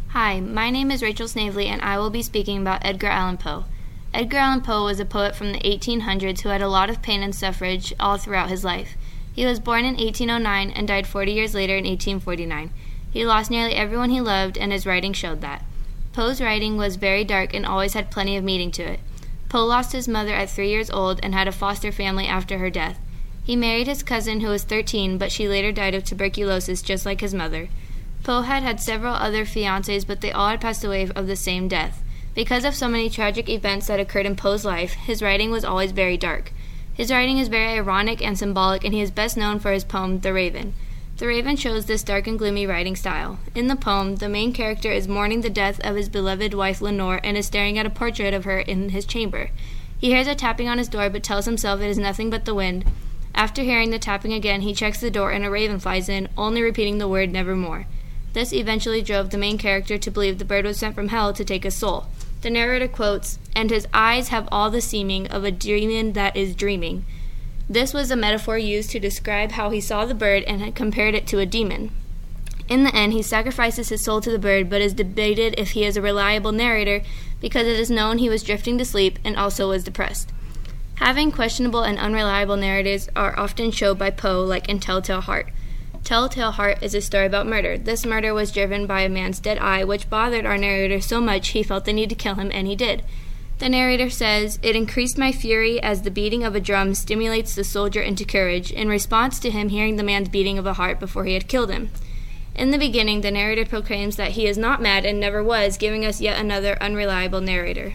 Hi, my name is Rachel Snavely, and I will be speaking about Edgar Allan Poe. Edgar Allan Poe was a poet from the 1800s who had a lot of pain and suffrage all throughout his life. He was born in 1809 and died 40 years later in 1849. He lost nearly everyone he loved, and his writing showed that. Poe's writing was very dark and always had plenty of meaning to it. Poe lost his mother at 3 years old and had a foster family after her death. He married his cousin, who was 13, but she later died of tuberculosis just like his mother. Poe had several other fiancées, but they all had passed away of the same death. Because of so many tragic events that occurred in Poe's life, his writing was always very dark. His writing is very ironic and symbolic, and he is best known for his poem, The Raven. The Raven shows this dark and gloomy writing style. In the poem, the main character is mourning the death of his beloved wife Lenore and is staring at a portrait of her in his chamber. He hears a tapping on his door, but tells himself it is nothing but the wind. After hearing the tapping again, he checks the door and a raven flies in, only repeating the word nevermore. This eventually drove the main character to believe the bird was sent from hell to take his soul. The narrator quotes, "And his eyes have all the seeming of a demon that is dreaming." This was a metaphor used to describe how he saw the bird and had compared it to a demon. In the end, he sacrifices his soul to the bird, but is debated if he is a reliable narrator because it is known he was drifting to sleep and also was depressed. Having questionable and unreliable narratives are often shown by Poe, like in Telltale Heart. Telltale Heart is a story about murder. This murder was driven by a man's dead eye, which bothered our narrator so much he felt the need to kill him, and he did. The narrator says, "It increased my fury as the beating of a drum stimulates the soldier into courage, in response to him hearing the man's beating of a heart before he had killed him." In the beginning, the narrator proclaims that he is not mad and never was, giving us yet another unreliable narrator.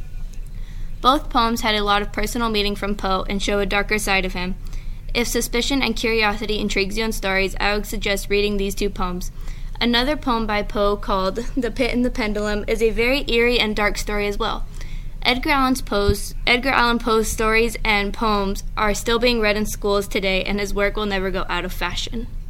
Both poems had a lot of personal meaning from Poe and show a darker side of him. If suspicion and curiosity intrigues you in stories, I would suggest reading these two poems. Another poem by Poe called The Pit and the Pendulum is a very eerie and dark story as well. Edgar Allan Poe's stories and poems are still being read in schools today, and his work will never go out of fashion.